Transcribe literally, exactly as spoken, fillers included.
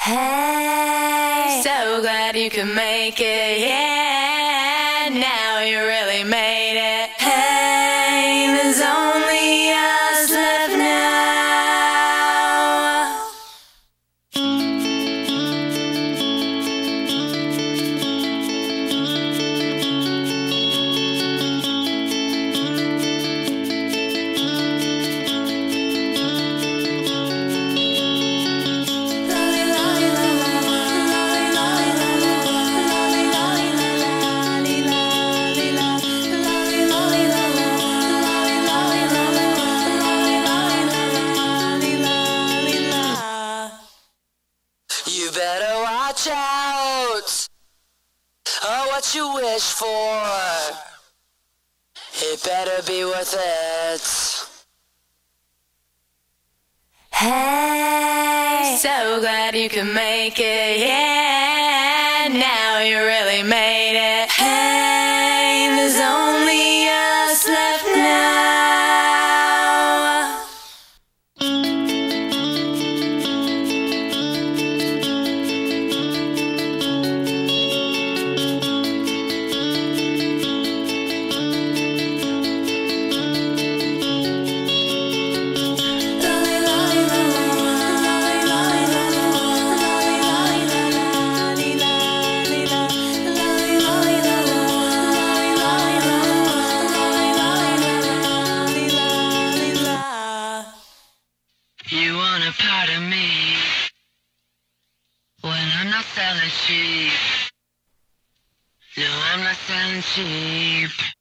Hey, so glad you could make it, yeah, now you really made it. Hey, there's only us left now. You better watch out, oh, what you wish for, it better be worth it. Hey, so glad you could make it, yeah, now you really made it. Hey, there's only us left now. You want a part of me when I'm not selling cheap. No, I'm not selling cheap.